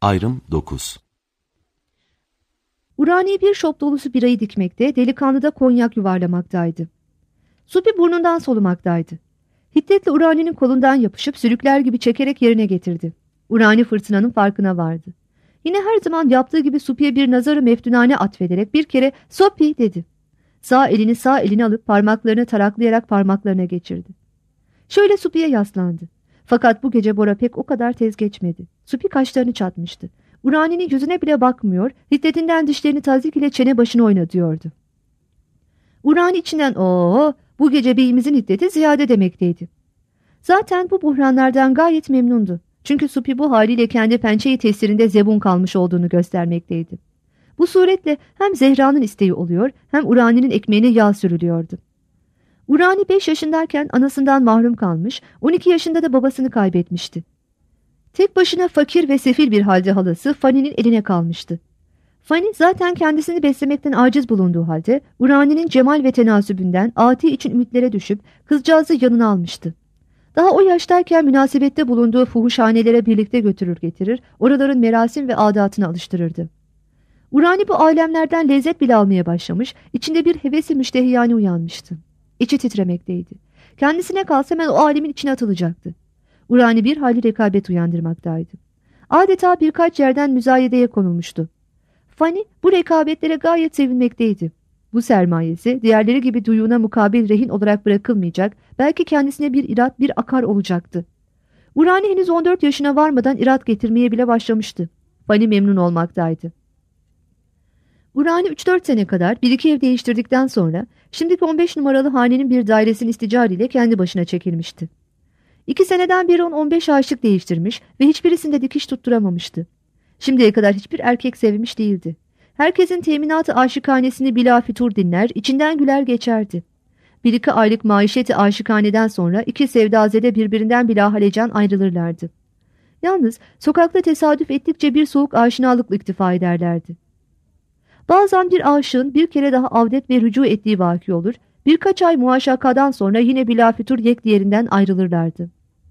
Ayrım 9. Urani bir şop dolusu birayı dikmekte, delikanlı da konyak yuvarlamaktaydı. Supi burnundan solumaktaydı. Hiddetle Urani'nin kolundan yapışıp sürükler gibi çekerek yerine getirdi. Urani fırtınanın farkına vardı. Yine her zaman yaptığı gibi Supi'ye bir nazarı meftunane atfederek bir kere "Sopi" dedi. Sağ elini alıp parmaklarını taraklayarak parmaklarına geçirdi. Şöyle Supi'ye yaslandı. Fakat bu gece Bora pek o kadar tez geçmedi. Supi kaşlarını çatmıştı. Urani'nin yüzüne bile bakmıyor, hiddetinden dişlerini tazik ile çene başını oynatıyordu. Urani içinden bu gece beyimizin hiddeti ziyade demekteydi. Zaten bu buhranlardan gayet memnundu. Çünkü Supi bu haliyle kendi pençeyi tesirinde zebun kalmış olduğunu göstermekteydi. Bu suretle hem Zehra'nın isteği oluyor hem Urani'nin ekmeğine yağ sürülüyordu. Urani 5 yaşındayken anasından mahrum kalmış, 12 yaşında da babasını kaybetmişti. Tek başına fakir ve sefil bir halde halası Fanny'nin eline kalmıştı. Fanny zaten kendisini beslemekten aciz bulunduğu halde Urani'nin cemal ve tenasübünden ati için ümitlere düşüp kızcağızı yanına almıştı. Daha o yaştayken münasebette bulunduğu fuhuşhanelere birlikte götürür getirir, oraların merasim ve adatına alıştırırdı. Urani bu alemlerden lezzet bile almaya başlamış, içinde bir hevesi müştehiyane uyanmıştı. İçi titremekteydi. Kendisine kalsa hemen o alemin içine atılacaktı. Urani bir hali rekabet uyandırmaktaydı. Adeta birkaç yerden müzayedeye konulmuştu. Fanny bu rekabetlere gayet sevinmekteydi. Bu sermayesi diğerleri gibi duyuğuna mukabil rehin olarak bırakılmayacak, belki kendisine bir irat, bir akar olacaktı. Urani henüz 14 yaşına varmadan irat getirmeye bile başlamıştı. Fanny memnun olmaktaydı. Urani 3-4 sene kadar bir iki ev değiştirdikten sonra şimdiki 15 numaralı hanenin bir dairesinin isticariyle kendi başına çekilmişti. 2 seneden beri 15 aşık değiştirmiş ve hiçbirisinde dikiş tutturamamıştı. Şimdiye kadar hiçbir erkek sevmiş değildi. Herkesin teminatı aşıkhanesini bila fütur dinler, içinden güler geçerdi. 1-2 aylık maişeti aşıkhaneden sonra iki sevdazede birbirinden bila halecan ayrılırlardı. Yalnız sokakta tesadüf ettikçe bir soğuk aşinalıkla iktifa ederlerdi. Bazen bir aşığın bir kere daha avdet ve rücu ettiği vaki olur, birkaç ay muaşakadan sonra yine bila fütur yek diğerinden ayrılırlardı.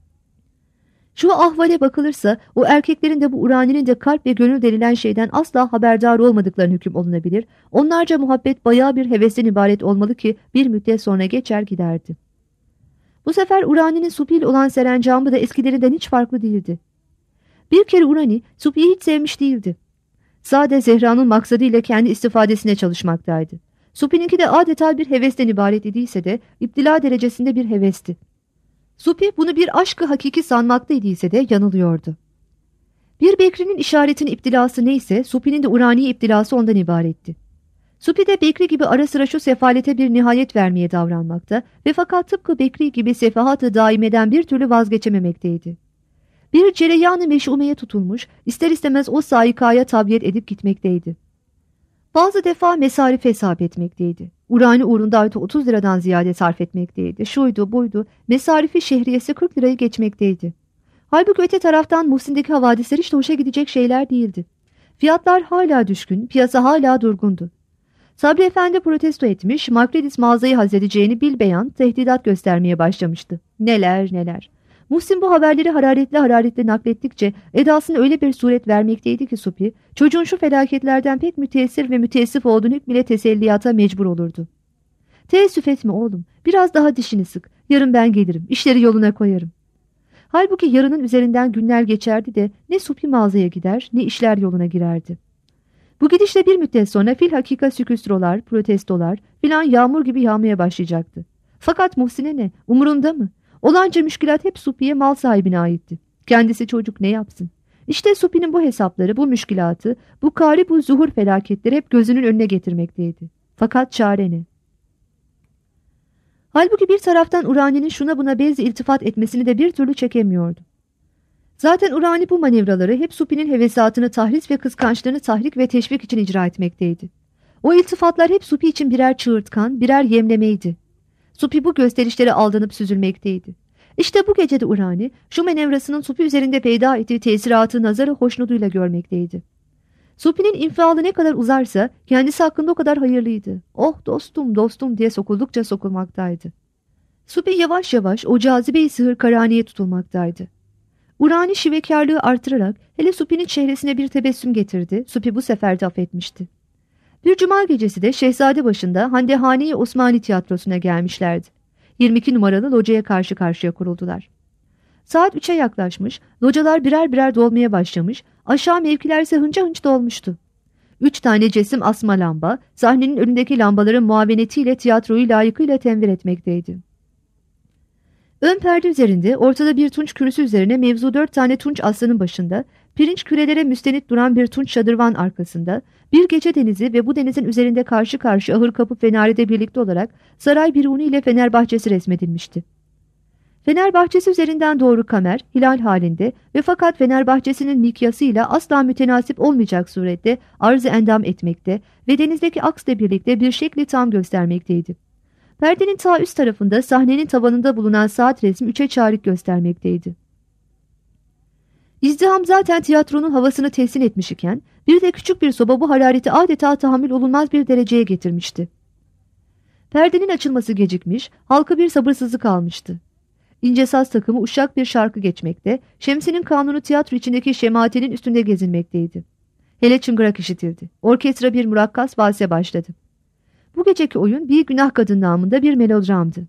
Şu ahvale bakılırsa o erkeklerin de bu Urani'nin de kalp ve gönül denilen şeyden asla haberdar olmadıklarına hüküm olunabilir. Onlarca muhabbet bayağı bir hevesten ibaret olmalı ki bir müddet sonra geçer giderdi. Bu sefer Urani'nin Supi ile olan serencamı da eskilerinden hiç farklı değildi. Bir kere Urani Supi'yi hiç sevmiş değildi. Sade Zehra'nın maksadıyla kendi istifadesine çalışmaktaydı. Supi'ninki de adeta bir hevesten ibaret idiyse de iptila derecesinde bir hevesti. Supi bunu bir aşkı hakiki sanmakta idiyse de yanılıyordu. Bir Bekri'nin işaretinin iptilası neyse Supi'nin de Urani iptilası ondan ibaretti. Supi de Bekri gibi ara sıra şu sefalete bir nihayet vermeye davranmakta ve fakat tıpkı Bekri gibi sefahat-ı daimeden bir türlü vazgeçememekteydi. Bir cereyan-ı meş'umeye tutulmuş, ister istemez o saikaya tabiyet edip gitmekteydi. Bazı defa mesarif hesap etmekteydi. Urani uğrunda ayda 30 liradan ziyade sarf etmekteydi. Şuydu buydu, mesarifi şehriyesi 40 lirayı geçmekteydi. Halbuki öte taraftan Muhsin'deki havadisler hiç de hoşa gidecek şeyler değildi. Fiyatlar hala düşkün, piyasa hala durgundu. Sabri Efendi protesto etmiş, Makredis mağazayı hazledeceğini bilbeyan tehdidat göstermeye başlamıştı. Neler neler. Muhsin bu haberleri hararetli naklettikçe edasını öyle bir suret vermekteydi ki Supi, çocuğun şu felaketlerden pek müteessir ve müteessif olduğunu hükmüyle teselliyata mecbur olurdu. Teessüf etme oğlum, biraz daha dişini sık, yarın ben gelirim, işleri yoluna koyarım. Halbuki yarının üzerinden günler geçerdi de ne Supi mağazaya gider ne işler yoluna girerdi. Bu gidişle bir müddet sonra filhakika süküstrolar, protestolar filan yağmur gibi yağmaya başlayacaktı. Fakat Muhsin'e ne, umurunda mı? Olanca müşkilat hep Supi'ye, mal sahibine aitti. Kendisi çocuk ne yapsın? İşte Supi'nin bu hesapları, bu müşkilatı, bu bu zuhur felaketleri hep gözünün önüne getirmekteydi. Fakat çare ne? Halbuki bir taraftan Urani'nin şuna buna benzi iltifat etmesini de bir türlü çekemiyordu. Zaten Urani bu manevraları hep Supi'nin hevesatını tahris ve kıskançlığını tahrik ve teşvik için icra etmekteydi. O iltifatlar hep Supi için birer çığırtkan, birer yemlemeydi. Supi bu gösterişlere aldanıp süzülmekteydi. İşte bu gecede Urani, şu manevrasının Supi üzerinde peyda ettiği tesiratı nazarı hoşnutuyla görmekteydi. Supi'nin infialı ne kadar uzarsa kendisi hakkında o kadar hayırlıydı. Oh dostum dostum diye sokuldukça sokulmaktaydı. Supi yavaş yavaş o cazibe-i sihir karaneye tutulmaktaydı. Urani şivekarlığı artırarak hele Supi'nin çehresine bir tebessüm getirdi. Supi bu sefer de affetmişti. Bir cuma gecesi de Şehzade başında Handehane-i Osmani tiyatrosuna gelmişlerdi. 22 numaralı locaya karşı karşıya kuruldular. Saat 3'e yaklaşmış, localar birer birer dolmaya başlamış, aşağı mevkilerse hınca hınç dolmuştu. 3 tane cesim asma lamba, sahnenin önündeki lambaların muavenetiyle tiyatroyu layıkıyla tenvir etmekteydi. Ön perde üzerinde, ortada bir tunç kürsü üzerine mevzu 4 tane tunç aslanın başında, pirinç kürelere müstenit duran bir tunç şadırvan arkasında, bir gece denizi ve bu denizin üzerinde karşı karşı ahır kapı fenaride birlikte olarak saray biruni ile fener bahçesi resmedilmişti. Fener bahçesi üzerinden doğru kamer, hilal halinde ve fakat fener bahçesinin mikyasıyla asla mütenasip olmayacak surette arz-ı endam etmekte ve denizdeki aksla birlikte bir şekli tam göstermekteydi. Perdenin ta üst tarafında sahnenin tabanında bulunan saat resmi 3'e çarık göstermekteydi. İzdiham zaten tiyatronun havasını teskin etmiş iken bir de küçük bir soba bu harareti adeta tahammül olunmaz bir dereceye getirmişti. Perdenin açılması gecikmiş, halka bir sabırsızlık almıştı. İnce saz takımı uşak bir şarkı geçmekte, Şemsi'nin kanunu tiyatro içindeki şematenin üstünde gezinmekteydi. Hele çıngırak işitildi. Orkestra bir murakkas valse başladı. Bu geceki oyun bir günah kadın namında bir melodramdı.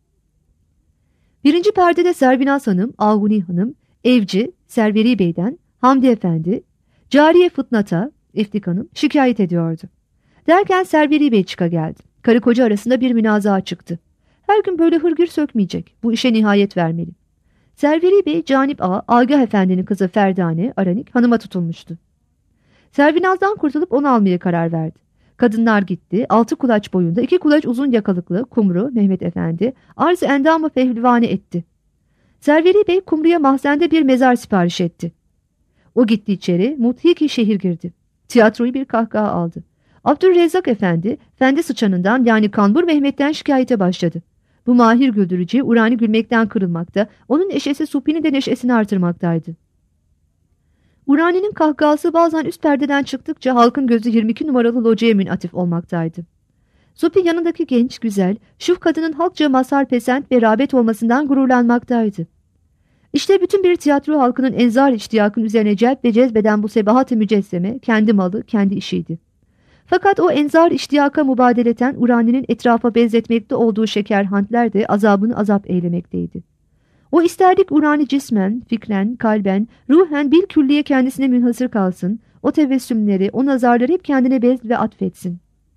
Birinci perdede Servinaz Hanım, Ahuni Hanım, Evci, Serveri Bey'den, Hamdi Efendi, Cariye Fıtnat'a, Eftik Hanım şikayet ediyordu. Derken Serveri Bey çıka geldi. Karı koca arasında bir münazaa çıktı. Her gün böyle hırgür sökmeyecek. Bu işe nihayet vermeli. Serveri Bey, Canip Ağa, Agah Efendi'nin kızı Ferdane, Aranik hanıma tutulmuştu. Servinaz'dan kurtulup onu almaya karar verdi. Kadınlar gitti. 6 kulaç boyunda 2 kulaç uzun yakalıklı Kumru, Mehmet Efendi, arz-ı endamı pehливane etti. Serveri Bey Kumru'ya mahzende bir mezar sipariş etti. O gitti içeri, muthiki şehir girdi. Tiyatroyu bir kahkaha aldı. Abdülrezzak Efendi, Fendi Sıçanı'ndan yani Kanbur Mehmet'ten şikayete başladı. Bu mahir güldürücü Urani gülmekten kırılmakta, onun eşesi Supi'nin de neşesini artırmaktaydı. Urani'nin kahkahası bazen üst perdeden çıktıkça halkın gözü 22 numaralı locaya münatif olmaktaydı. Supi yanındaki genç, güzel, şuf kadının halkça mazhar pesent ve rağbet olmasından gururlanmaktaydı. İşte bütün bir tiyatro halkının enzar iştiyakın üzerine celp ve cezbeden bu sebahat-ı mücesseme kendi malı, kendi işiydi. Fakat o enzar iştiyaka mübadeleten Urani'nin etrafa benzetmekte olduğu şekerhantler de azabını azap eylemekteydi. O isterdik Urani cismen, fikren, kalben, ruhen bilkülliye kendisine münhasır kalsın, o tebessümleri, o nazarları hep kendine bez ve atfetsin.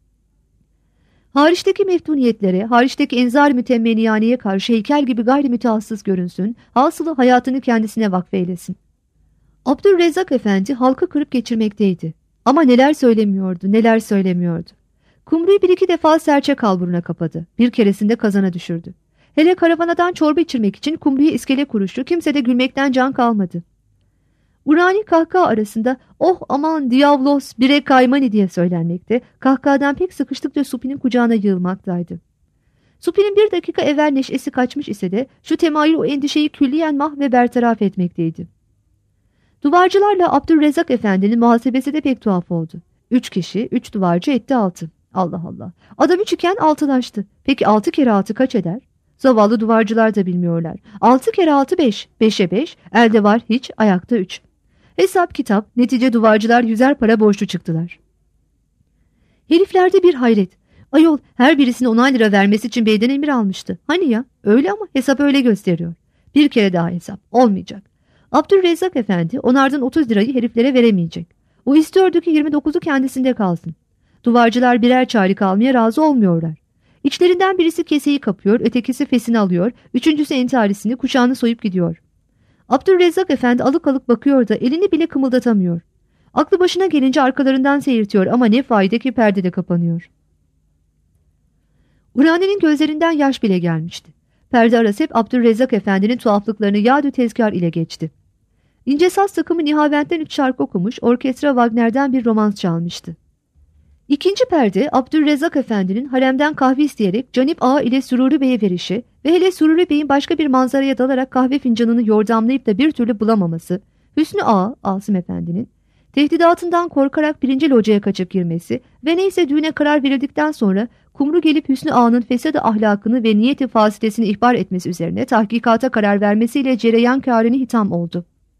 Hariçteki meftuniyetlere, hariçteki enzar mütemmeniyaneye karşı heykel gibi gayri mütehassıs görünsün, hasılı hayatını kendisine vakfeylesin. Abdülrezzak Efendi halkı kırıp geçirmekteydi. Ama neler söylemiyordu, neler söylemiyordu. Kumru'yu 1-2 defa serçe kalburuna kapadı. Bir keresinde kazana düşürdü. Hele karavanadan çorba içirmek için Kumru'ya iskele kuruştu, kimse de gülmekten can kalmadı. Urani kahkaha arasında oh aman diavlos bire kaymani diye söylenmekte, kahkahadan pek sıkıştıkça Supi'nin kucağına yığılmaktaydı. Supi'nin bir dakika evvel neşesi kaçmış ise de şu temayül o endişeyi külliyen mah ve bertaraf etmekteydi. Duvarcılarla Abdülrezzak Efendi'nin muhasebesi de pek tuhaf oldu. 3 kişi, 3 duvarcı etti 6. Allah Allah. Adam 3 iken 6'laştı. Peki 6 kere 6 kaç eder? Zavallı duvarcılar da bilmiyorlar. 6 kere 6 5. 5'e 5. Elde var hiç, ayakta 3. Hesap kitap, netice duvarcılar 100'er para borçlu çıktılar. Heriflerde bir hayret. Ayol her birisine 10 lira vermesi için beyden emir almıştı. Hani ya? Öyle ama hesap öyle gösteriyor. Bir kere daha hesap. Olmayacak. Abdülrezzak Efendi onardan 30 lirayı heriflere veremeyecek. O istiyordu ki 29'u kendisinde kalsın. Duvarcılar birer çarık almaya razı olmuyorlar. İçlerinden birisi keseyi kapıyor, ötekisi fesini alıyor, üçüncüsü entarisini, kuşağını soyup gidiyor. Abdülrezzak Efendi alık alık bakıyor da elini bile kımıldatamıyor. Aklı başına gelince arkalarından seyirtiyor ama ne fayda ki perdede kapanıyor. Urani'nin gözlerinden yaş bile gelmişti. Perde arası hep Abdülrezzak Efendi'nin tuhaflıklarını yadü tezkar ile geçti. İnce saz takımı Nihavent'ten 3 şarkı okumuş, orkestra Wagner'den bir romans çalmıştı. İkinci perde Abdülrezzak Efendi'nin haremden kahve isteyerek Canip Ağa ile Sururi Bey'e verişi ve hele Sururi Bey'in başka bir manzaraya dalarak kahve fincanını yordamlayıp da bir türlü bulamaması, Hüsnü Ağa, Asım Efendi'nin tehdidatından korkarak 1. locaya kaçıp girmesi ve neyse düğüne karar verildikten sonra Kumru gelip Hüsnü Ağa'nın fesad-ı ahlakını ve niyeti fasidesini ihbar etmesi üzerine tahkikata karar vermesiyle cereyan kârını hitam oldu.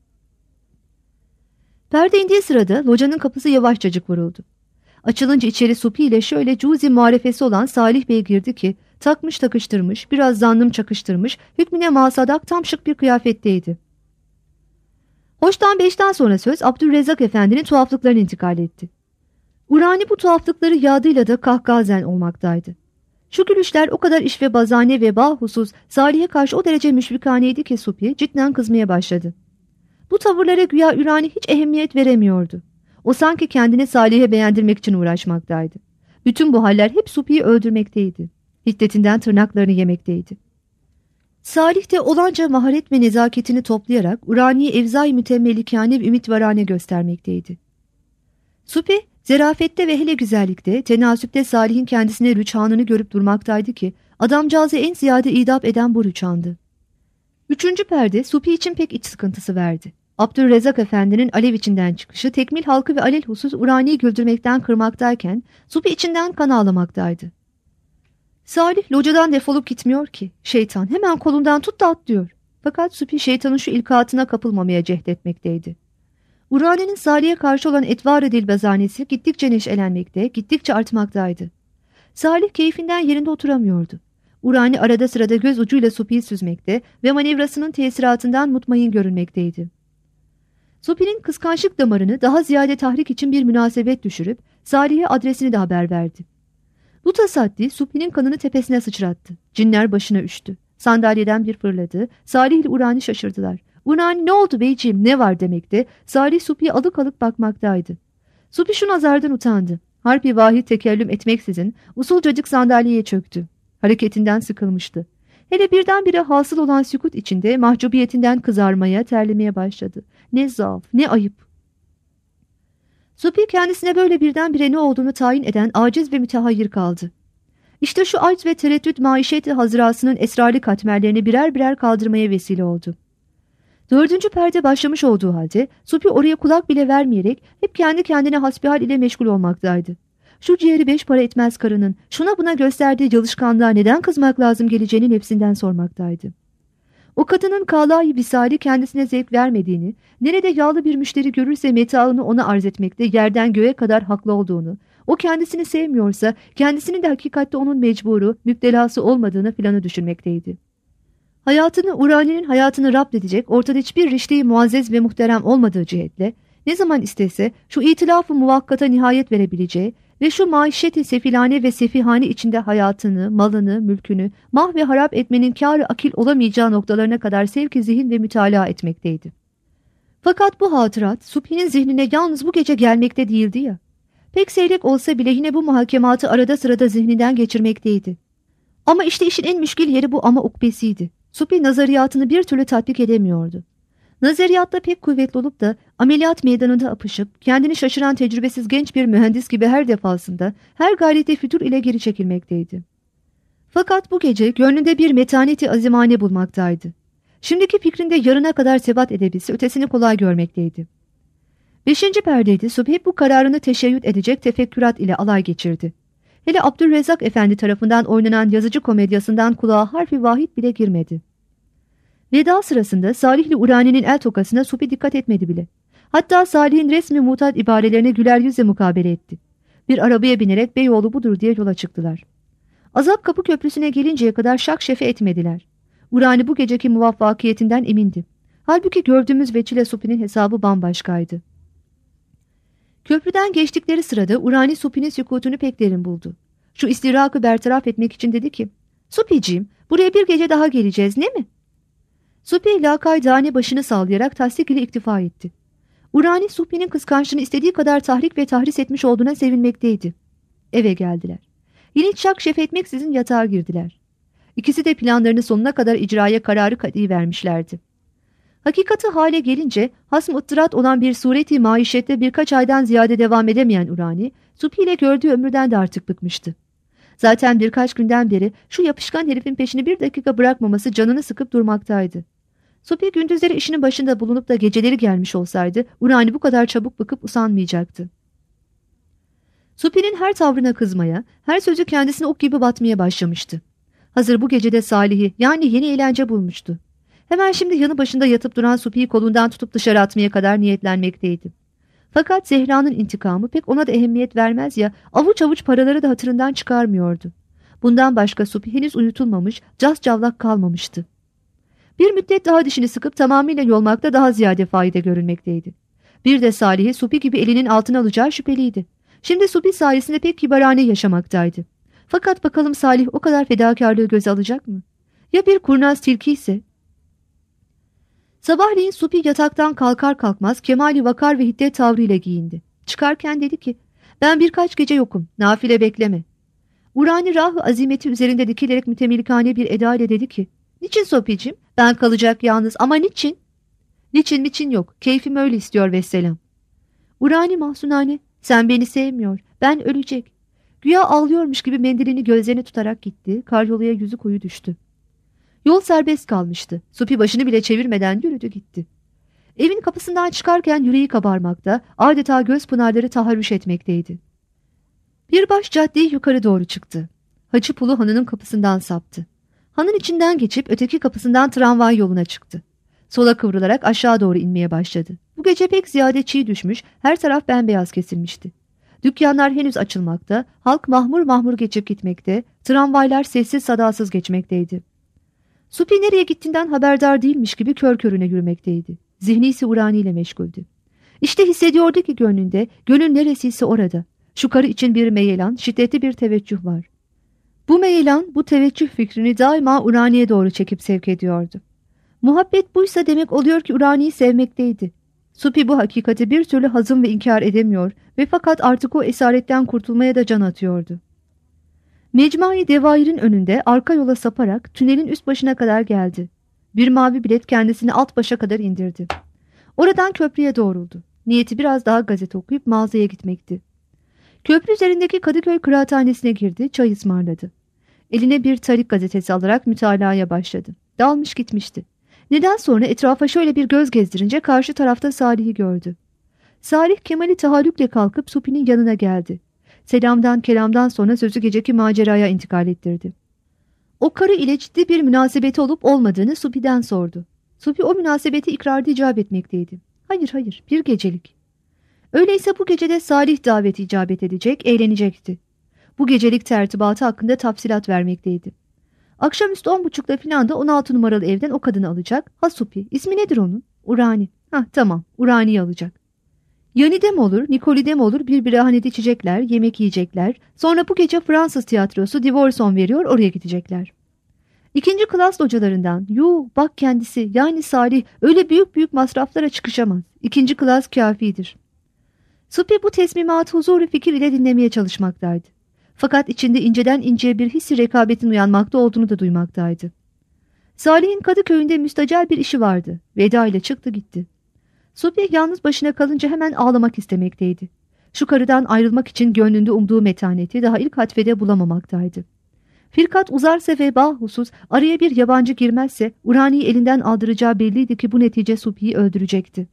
Perde indiği sırada locanın kapısı yavaşçacık vuruldu. Açılınca içeri Supi ile şöyle cuzi muharefesi olan Salih Bey girdi ki takmış takıştırmış, biraz zannım çakıştırmış, hükmüne masadak tam şık bir kıyafetteydi. Hoştan beşten sonra söz Abdülrezzak Efendi'nin tuhaflıklarına intikal etti. Urani bu tuhaflıkları yadıyla da kahkahazen olmaktaydı. Şu gülüşler o kadar işvebazane ve bahusuz Salih'e karşı o derece müşfikaneydi ki Supi cidden kızmaya başladı. Bu tavırlara güya Ürani hiç ehemmiyet veremiyordu. O sanki kendini Salih'e beğendirmek için uğraşmaktaydı. Bütün bu haller hep Supi'yi öldürmekteydi. Hiddetinden tırnaklarını yemekteydi. Salih de olanca maharet ve nezaketini toplayarak Urani'yi evzai mütemmelikâne ve ümitvarane göstermekteydi. Supi, zerafette ve hele güzellikte, tenasüpte Salih'in kendisine rüçhanını görüp durmaktaydı ki, adamcağızı en ziyade idap eden bu rüçhandı. Üçüncü perde Supi için pek iç sıkıntısı verdi. Abdülrezzak Efendi'nin alev içinden çıkışı tekmil halkı ve alelhusus Urani'yi güldürmekten kırmaktayken Supi içinden kan ağlamaktaydı. Salih locadan defolup gitmiyor ki. Şeytan hemen kolundan tut da atlıyor. Fakat Supi şeytanın şu ilkatına kapılmamaya cehdetmekteydi. Urani'nin Salih'e karşı olan etvar-ı dilbazanesi gittikçe neşelenmekte, gittikçe artmaktaydı. Salih keyfinden yerinde oturamıyordu. Urani arada sırada göz ucuyla Supi'yi süzmekte ve manevrasının tesiratından mutmain görünmekteydi. Supi'nin kıskançlık damarını daha ziyade tahrik için bir münasebet düşürüp Salih'e adresini de haber verdi. Bu tasaddi Supi'nin kanını tepesine sıçrattı. Cinler başına üştü. Sandalyeden bir fırladı. Salih ile Urani şaşırdılar. Urani ne oldu beyciğim ne var demekte. Salih Supi'ye alık alık bakmaktaydı. Supi şu nazardan utandı. Harp-i vahid tekellüm etmeksizin usulcacık sandalyeye çöktü. Hareketinden sıkılmıştı. Hele birdenbire hasıl olan sükut içinde mahcubiyetinden kızarmaya, terlemeye başladı. Ne zaaf, ne ayıp. Supi kendisine böyle birdenbire ne olduğunu tayin eden aciz ve mütehayyir kaldı. İşte şu acz ve tereddüt maişet-i hazırasının esrarlı katmerlerini birer birer kaldırmaya vesile oldu. Dördüncü perde başlamış olduğu halde Supi oraya kulak bile vermeyerek hep kendi kendine hasbihal ile meşgul olmaktaydı. Şu ciğeri beş para etmez karının şuna buna gösterdiği çalışkanlığa neden kızmak lazım geleceğinin hepsinden sormaktaydı. O kadının kâlâ-i visali kendisine zevk vermediğini, nerede yağlı bir müşteri görürse metaını ona arz etmekte yerden göğe kadar haklı olduğunu, o kendisini sevmiyorsa kendisinin de hakikatte onun mecburu, müptelası olmadığını filanı düşünmekteydi. Hayatını Urani'nin hayatını rapt edecek ortada hiçbir rişteyi muazzez ve muhterem olmadığı cihetle, ne zaman istese şu itilaf-ı muvakkata nihayet verebileceği ve şu maişeti sefilane ve sefihane içinde hayatını, malını, mülkünü mah ve harap etmenin kâr-ı akil olamayacağı noktalarına kadar sevk-i zihin ve mütalaa etmekteydi. Fakat bu hatırat Supi'nin zihnine yalnız bu gece gelmekte değildi ya. Pek seyrek olsa bile yine bu muhakematı arada sırada zihninden geçirmekteydi. Ama işte işin en müşkil yeri bu ama ukbesiydi. Supi nazariyatını bir türlü tatbik edemiyordu. Nazariyatta pek kuvvetli olup da ameliyat meydanında apışıp kendini şaşıran tecrübesiz genç bir mühendis gibi her defasında her gayreti fütur ile geri çekilmekteydi. Fakat bu gece gönlünde bir metaneti azimane bulmaktaydı. Şimdiki fikrinde yarına kadar sebat edebilse ötesini kolay görmekteydi. Beşinci perdeydi Supi hep bu kararını teşeyyüt edecek tefekkürat ile alay geçirdi. Hele Abdülrezzak Efendi tarafından oynanan yazıcı komedyasından kulağa harfi vahid bile girmedi. Veda sırasında Salih ile Urani'nin el tokasına Supi dikkat etmedi bile. Hatta Salih'in resmi mutat ibarelerine güler yüzle mukabele etti. Bir arabaya binerek Beyoğlu budur diye yola çıktılar. Azap Kapı Köprüsü'ne gelinceye kadar şak şefe etmediler. Urani bu geceki muvaffakiyetinden emindi. Halbuki gördüğümüz veçile Supi'nin hesabı bambaşkaydı. Köprüden geçtikleri sırada Urani Supi'nin sükutunu pek derin buldu. Şu istirakı bertaraf etmek için dedi ki, "Supiciğim, buraya bir gece daha geleceğiz, ne mi?" Supi lakaydane başını sallayarak tasdik ile iktifa etti. Urani Supi'nin kıskançlığını istediği kadar tahrik ve tahris etmiş olduğuna sevinmekteydi. Eve geldiler. Yine şak şef etmeksizin yatağa girdiler. İkisi de planlarını sonuna kadar icraya kararı kat'i vermişlerdi. Hakikati hale gelince hasm-ı ıttırat olan bir sureti maişette birkaç aydan ziyade devam edemeyen Urani, Supi ile gördüğü ömürden de artık bıkmıştı. Zaten birkaç günden beri şu yapışkan herifin peşini bir dakika bırakmaması canını sıkıp durmaktaydı. Supi gündüzleri işinin başında bulunup da geceleri gelmiş olsaydı Urani bu kadar çabuk bıkıp usanmayacaktı. Supi'nin her tavrına kızmaya, her sözü kendisine ok gibi batmaya başlamıştı. Hazır bu gecede Salih'i yani yeni eğlence bulmuştu. Hemen şimdi yanı başında yatıp duran Supi'yi kolundan tutup dışarı atmaya kadar niyetlenmekteydi. Fakat Zehra'nın intikamı pek ona da ehemmiyet vermez ya, avuç avuç paraları da hatırından çıkarmıyordu. Bundan başka Supi henüz uyutulmamış, cascavlak kalmamıştı. Bir müddet daha dişini sıkıp tamamıyla yolmakta daha ziyade fayda görülmekteydi. Bir de Salih'i Supi gibi elinin altına alacağı şüpheliydi. Şimdi Supi sayesinde pek kibarane yaşamaktaydı. Fakat bakalım Salih o kadar fedakarlığı göze alacak mı? Ya bir kurnaz tilki ise? Sabahleyin Supi yataktan kalkar kalkmaz kemali vakar ve hiddet tavrıyla giyindi. Çıkarken dedi ki, ben birkaç gece yokum, nafile bekleme. Urani rah-ı azimeti üzerinde dikilerek mütemilkane bir eda ile dedi ki, niçin Sopi'cim? Ben kalacak yalnız ama niçin? Niçin yok, keyfim öyle istiyor vesselam. Urani mahzunane, sen beni sevmiyor, ben ölecek. Güya ağlıyormuş gibi mendilini gözlerine tutarak gitti, karyolaya yüzü koyu düştü. Yol serbest kalmıştı. Supi başını bile çevirmeden yürüdü gitti. Evin kapısından çıkarken yüreği kabarmakta, adeta göz pınarları taharrüş etmekteydi. Bir baş caddeyi yukarı doğru çıktı. Haçıpulu Hanı'nın kapısından saptı. Hanın içinden geçip öteki kapısından tramvay yoluna çıktı. Sola kıvrılarak aşağı doğru inmeye başladı. Bu gece pek ziyade çiğ düşmüş, her taraf bembeyaz kesilmişti. Dükkanlar henüz açılmakta, halk mahmur mahmur geçip gitmekte, tramvaylar sessiz sadasız geçmekteydi. Supi nereye gittiğinden haberdar değilmiş gibi kör körüne yürümekteydi. Zihni ise Urani ile meşguldü. İşte hissediyordu ki gönlünde, gönül neresiyse orada. Şu karı için bir meyelan, şiddetli bir teveccüh var. Bu meyelan, bu teveccüh fikrini daima Urani'ye doğru çekip sevk ediyordu. Muhabbet buysa demek oluyor ki Urani'yi sevmekteydi. Supi bu hakikati bir türlü hazım ve inkar edemiyor ve fakat artık o esaretten kurtulmaya da can atıyordu. Mecmai Devair'in önünde arka yola saparak tünelin üst başına kadar geldi. Bir mavi bilet kendisini alt başa kadar indirdi. Oradan köprüye doğruldu. Niyeti biraz daha gazete okuyup mağazaya gitmekti. Köprü üzerindeki Kadıköy kıraathanesine girdi, çay ısmarladı. Eline bir Tarik gazetesi alarak mütalaya başladı. Dalmış gitmişti. Neden sonra etrafa şöyle bir göz gezdirince karşı tarafta Salih'i gördü. Salih Kemal'i tahallükle kalkıp Supi'nin yanına geldi. Selamdan kelamdan sonra sözü geceki maceraya intikal ettirdi. O karı ile ciddi bir münasebeti olup olmadığını Supi'den sordu. Supi o münasebeti ikrarda icap etmekteydi. Hayır, bir gecelik. Öyleyse bu gecede Salih daveti icabet edecek, eğlenecekti. Bu gecelik tertibatı hakkında tafsilat vermekteydi. Akşamüstü 10.30'da filan da 16 numaralı evden o kadını alacak. Ha Supi, ismi nedir onun? Urani. Tamam, Urani'yi alacak. Yanidem olur, Nikolidem olur bir birahanede içecekler, yemek yiyecekler. Sonra bu gece Fransız tiyatrosu Divorson veriyor, oraya gidecekler. İkinci klas localarından, bak kendisi yani Salih öyle büyük masraflara çıkışamaz. İkinci klas kafidir. Supi bu tesmimatı huzurlu fikir ile dinlemeye çalışmaktaydı. Fakat içinde inceden inceye bir hissi rekabetin uyanmakta olduğunu da duymaktaydı. Salih'in Kadıköy'ünde müstacel bir işi vardı. Veda ile çıktı gitti. Supi yalnız başına kalınca hemen ağlamak istemekteydi. Şu karıdan ayrılmak için gönlünde umduğu metaneti daha ilk hatfede bulamamaktaydı. Firkat uzarsa ve bahusuz araya bir yabancı girmezse Urani'yi elinden aldıracağı belliydi ki bu netice Supi'yi öldürecekti.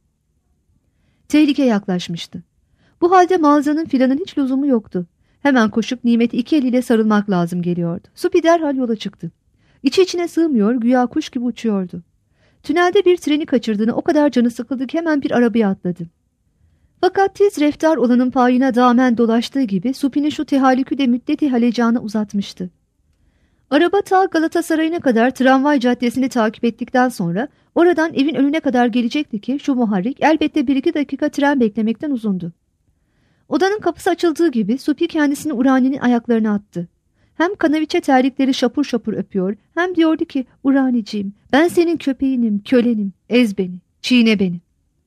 Tehlike yaklaşmıştı. Bu halde mağazanın filanın hiç lüzumu yoktu. Hemen koşup nimeti iki eliyle sarılmak lazım geliyordu. Supi derhal yola çıktı. İçi içine sığmıyor, güya kuş gibi uçuyordu. Tünelde bir treni kaçırdığını o kadar canı sıkıldı ki hemen bir arabaya atladı. Fakat tiz reftar olanın payına damen dolaştığı gibi Supi'nin şu tehallükü de müddeti halecanı uzatmıştı. Araba ta Galatasaray'ına kadar tramvay caddesini takip ettikten sonra oradan evin önüne kadar gelecekti ki şu muharrik elbette 1-2 dakika tren beklemekten uzundu. Odanın kapısı açıldığı gibi Supi kendisini Urani'nin ayaklarına attı. Hem kanaviçe terlikleri şapur şapur öpüyor hem diyordu ki Urani'ciğim ben senin köpeğinim, kölenim, ez beni, çiğne beni.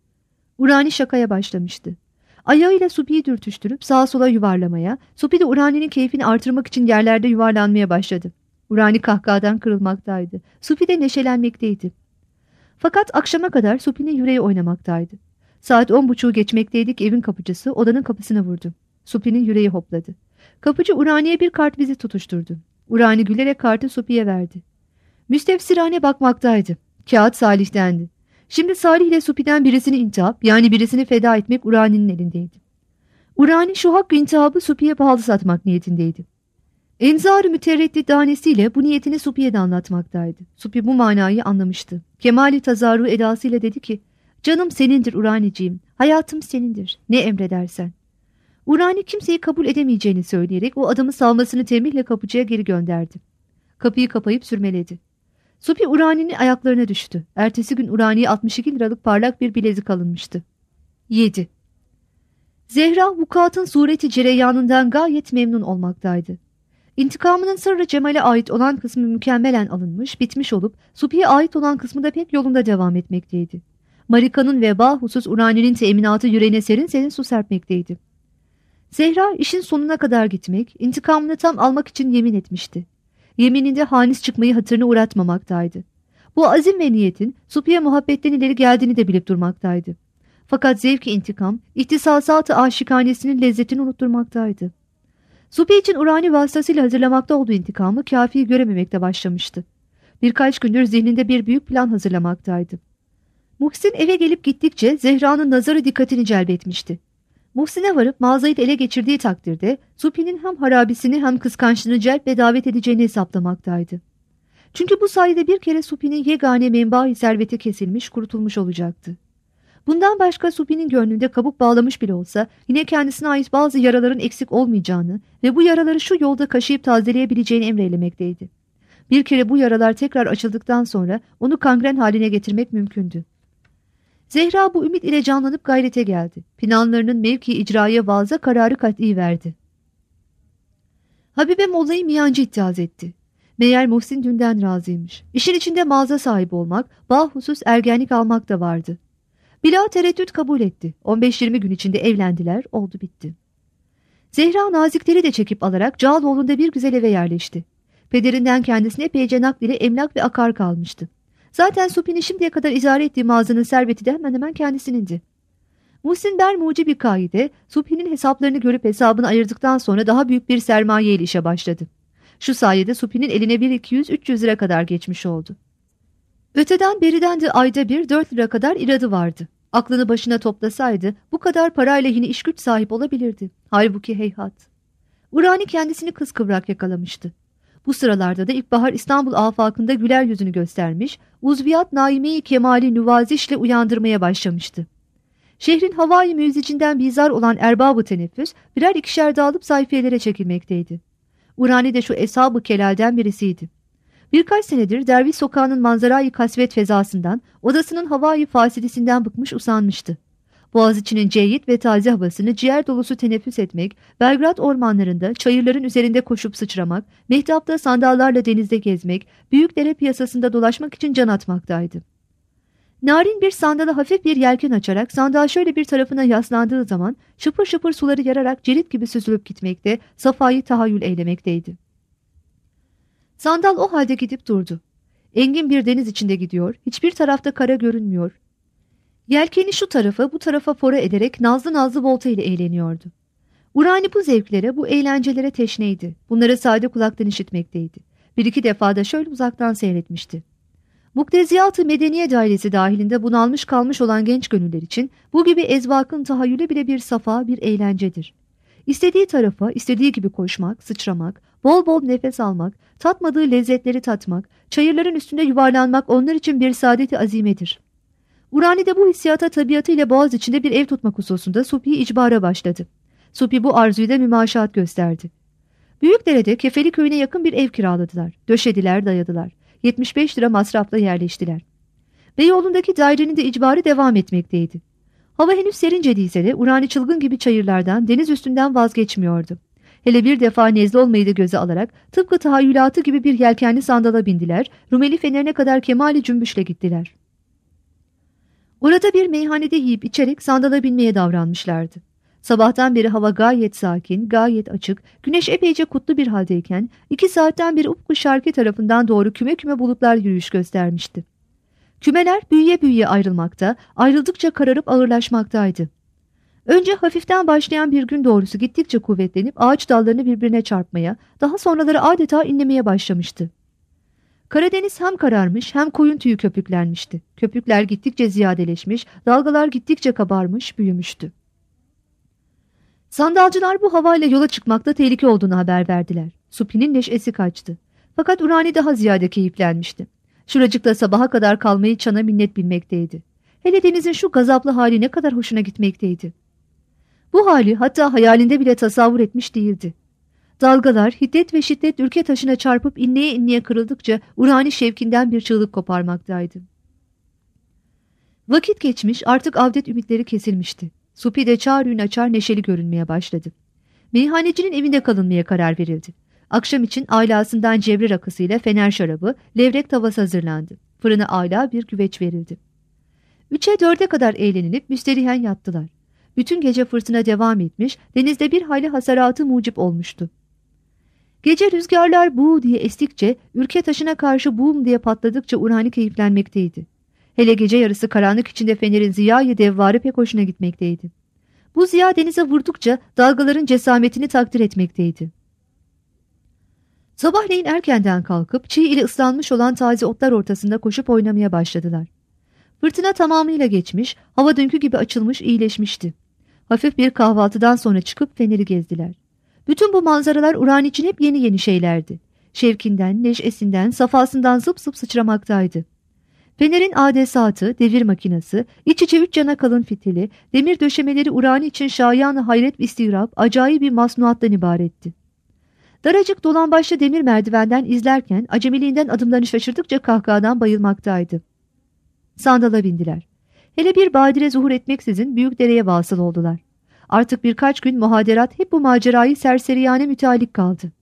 Urani şakaya başlamıştı. Ayağıyla Supi'yi dürtüştürüp sağa sola yuvarlamaya, Supi de Urani'nin keyfini artırmak için yerlerde yuvarlanmaya başladı. Urani kahkahadan kırılmaktaydı. Supi de neşelenmekteydi. Fakat akşama kadar Supi'nin yüreği oynamaktaydı. Saat 10.30'u geçmekteydi ki evin kapıcısı odanın kapısına vurdu. Supi'nin yüreği hopladı. Kapıcı Urani'ye bir kartvizit tutuşturdu. Urani gülerek kartı Supi'ye verdi. Müstefsirane bakmaktaydı. Kağıt Salih'tendi. Şimdi Salih ile Supi'den birisini intihap yani birisini feda etmek Urani'nin elindeydi. Urani şu hakkı intihabı Supi'ye pahalı satmak niyetindeydi. Enzar-ı müterreddit danesiyle bu niyetini Supi'ye de anlatmaktaydı. Supi bu manayı anlamıştı. Kemali tazarru edasıyla dedi ki Canım senindir Uraniciğim, hayatım senindir, ne emredersen. Urani kimseyi kabul edemeyeceğini söyleyerek o adamı salmasını tembihle kapıcıya geri gönderdi. Kapıyı kapayıp sürmeledi. Supi Urani'nin ayaklarına düştü. Ertesi gün Urani'ye 62 liralık parlak bir bilezik alınmıştı. 7. Zehra vukuatın sureti cereyanından gayet memnun olmaktaydı. İntikamının sırrı Cemal'e ait olan kısmı mükemmelen alınmış, bitmiş olup Supi'ye ait olan kısmı da pek yolunda devam etmekteydi. Marika'nın ve bahusus Urani'nin teminatı yüreğine serin serin su serpmekteydi. Zehra işin sonuna kadar gitmek, intikamını tam almak için yemin etmişti. Yemininde hanis çıkmayı hatırına uğratmamaktaydı. Bu azim ve niyetin Supi'ye muhabbetten ileri geldiğini de bilip durmaktaydı. Fakat zevki intikam, ihtisasat-ı aşikanesinin lezzetini unutturmaktaydı. Supi için Urani vasıtasıyla hazırlamakta olduğu intikamı kafiyi görememekte başlamıştı. Birkaç gündür zihninde bir büyük plan hazırlamaktaydı. Muhsin eve gelip gittikçe Zehra'nın nazarı dikkatini celbetmişti. Muhsin'e varıp mağazayı ele geçirdiği takdirde Supi'nin hem harabisini hem kıskançlığını celp ve davet edeceğini hesaplamaktaydı. Çünkü bu sayede bir kere Supi'nin yegane menba-i serveti kesilmiş, kurutulmuş olacaktı. Bundan başka Supi'nin gönlünde kabuk bağlamış bile olsa yine kendisine ait bazı yaraların eksik olmayacağını ve bu yaraları şu yolda kaşıyıp tazeleyebileceğini emrelemekteydi. Bir kere bu yaralar tekrar açıldıktan sonra onu kangren haline getirmek mümkündü. Zehra bu ümit ile canlanıp gayrete geldi. Planlarının mevki icraya vaaza kararı kat'i verdi. Habibe Molla'yı miyancı ittihaz etti. Meğer Muhsin dünden razıymış. İşin içinde mağaza sahibi olmak, bahusus ergenlik almak da vardı. Bila tereddüt kabul etti. 15-20 gün içinde evlendiler, oldu bitti. Zehra nazikleri de çekip alarak Cağaloğlu'nda bir güzel eve yerleşti. Pederinden kendisine epeyce nakliyle emlak ve akar kalmıştı. Zaten Supi'nin şimdiye kadar izare ettiği mağazanın serveti de hemen hemen kendisinindir. Muhsin bermuci bir kaide, Supi'nin hesaplarını görüp hesabını ayırdıktan sonra daha büyük bir sermaye ile işe başladı. Şu sayede Supi'nin eline 1-200-300 lira kadar geçmiş oldu. Öteden beriden de ayda 4 lira kadar iradı vardı. Aklını başına toplasaydı bu kadar parayla yine iş güç sahip olabilirdi. Halbuki heyhat. Urani kendisini kıskıvrak yakalamıştı. Bu sıralarda da ilkbahar İstanbul afakında güler yüzünü göstermiş, uzviyat naime-i kemali nüvazişle uyandırmaya başlamıştı. Şehrin havai müzicinden bizar olan erbab-ı teneffüs birer ikişer dağılıp sayfiyelere çekilmekteydi. Urani de şu eshab-ı kelalden birisiydi. Birkaç senedir Derviş Sokağı'nın manzarayı kasvet fezasından, odasının havai fasidisinden bıkmış usanmıştı. Boğaziçi'nin ceyyit ve taze havasını ciğer dolusu teneffüs etmek, Belgrad ormanlarında çayırların üzerinde koşup sıçramak, mehtapta sandallarla denizde gezmek, büyük dere piyasasında dolaşmak için can atmaktaydı. Narin bir sandala hafif bir yelken açarak sandal şöyle bir tarafına yaslandığı zaman şıpır şıpır suları yararak cirit gibi süzülüp gitmekte, safayı tahayyül eylemekteydi. Sandal o halde gidip durdu. Engin bir deniz içinde gidiyor, hiçbir tarafta kara görünmüyor. Yelkeni şu tarafa bu tarafa fora ederek nazlı nazlı volta ile eğleniyordu. Urani bu zevklere, bu eğlencelere teşneydi. Bunları sade kulaktan işitmekteydi. Bir iki defa da şöyle uzaktan seyretmişti. Mukteziyat-ı medeniye dairesi dahilinde bunalmış kalmış olan genç gönüller için bu gibi ezvakın tahayyülü bile bir safa, bir eğlencedir. İstediği tarafa, istediği gibi koşmak, sıçramak, bol bol nefes almak, tatmadığı lezzetleri tatmak, çayırların üstünde yuvarlanmak onlar için bir saadet-i azimedir. Urani de bu hissiyata tabiatıyla boğaz içinde bir ev tutmak hususunda Supi'yi icbara başladı. Supi bu arzuyu da mümaşaat gösterdi. Büyükdere'de Kefeli köyüne yakın bir ev kiraladılar. Döşediler, dayadılar. 75 lira masrafla yerleştiler. Beyoğlu'ndaki dairenin de icbarı devam etmekteydi. Hava henüz serince değilse de Urani çılgın gibi çayırlardan, deniz üstünden vazgeçmiyordu. Hele bir defa nezle olmayı da göze alarak tıpkı tahayyülatı gibi bir yelkenli sandala bindiler, Rumeli Fener'ine kadar kemali cümbüşle gittiler. Orada bir meyhanede yiyip içerek sandala binmeye davranmışlardı. Sabahtan beri hava gayet sakin, gayet açık, güneş epeyce kutlu bir haldeyken 2 saatten beri ufku şarkı tarafından doğru küme küme bulutlar yürüyüş göstermişti. Kümeler büyüye büyüye ayrılmakta, ayrıldıkça kararıp ağırlaşmaktaydı. Önce hafiften başlayan bir gün doğrusu gittikçe kuvvetlenip ağaç dallarını birbirine çarpmaya, daha sonraları adeta inlemeye başlamıştı. Karadeniz hem kararmış hem koyun tüyü köpüklenmişti. Köpükler gittikçe ziyadeleşmiş, dalgalar gittikçe kabarmış, büyümüştü. Sandalcılar bu havayla yola çıkmakta tehlike olduğunu haber verdiler. Supi'nin neşesi kaçtı. Fakat Urani daha ziyade keyiflenmişti. Şuracıkta sabaha kadar kalmayı çana minnet bilmekteydi. Hele denizin şu gazaplı hali ne kadar hoşuna gitmekteydi. Bu hali hatta hayalinde bile tasavvur etmiş değildi. Dalgalar hiddet ve şiddet ülke taşına çarpıp inleye inleye kırıldıkça Urani şevkinden bir çığlık koparmaktaydı. Vakit geçmiş, artık avdet ümitleri kesilmişti. Supi de çağır gün açar neşeli görünmeye başladı. Meyhanecinin evinde kalınmaya karar verildi. Akşam için ailasından cevre rakısıyla fener şarabı, levrek tavası hazırlandı. Fırına âlâ bir güveç verildi. 3'e 4'e kadar eğlenilip müsterihen yattılar. Bütün gece fırtına devam etmiş, denizde bir hayli hasaratı mucip olmuştu. Gece rüzgarlar buğu diye estikçe, ülke taşına karşı buğum diye patladıkça Urani keyiflenmekteydi. Hele gece yarısı karanlık içinde fenerin ziyayı devvarı pek hoşuna gitmekteydi. Bu ziya denize vurdukça dalgaların cesametini takdir etmekteydi. Sabahleyin erkenden kalkıp çiğ ile ıslanmış olan taze otlar ortasında koşup oynamaya başladılar. Fırtına tamamıyla geçmiş, hava dünkü gibi açılmış, iyileşmişti. Hafif bir kahvaltıdan sonra çıkıp feneri gezdiler. Bütün bu manzaralar Urani için hep yeni yeni şeylerdi. Şevkinden, neşesinden, safasından zıp zıp sıçramaktaydı. Fenerin adesatı, devir makinesi, iç içe 3 cana kalın fitili, demir döşemeleri Urani için şayanı hayret ve istirap, acayip bir masnuattan ibaretti. Daracık dolambaçlı demir merdivenden izlerken acemiliğinden adımlarını şaşırdıkça kahkahadan bayılmaktaydı. Sandala bindiler. Hele bir badire zuhur etmeksizin Büyükdere'ye vasıl oldular. Artık birkaç gün muhaderat hep bu macerayı serseriyane müteallik kaldı.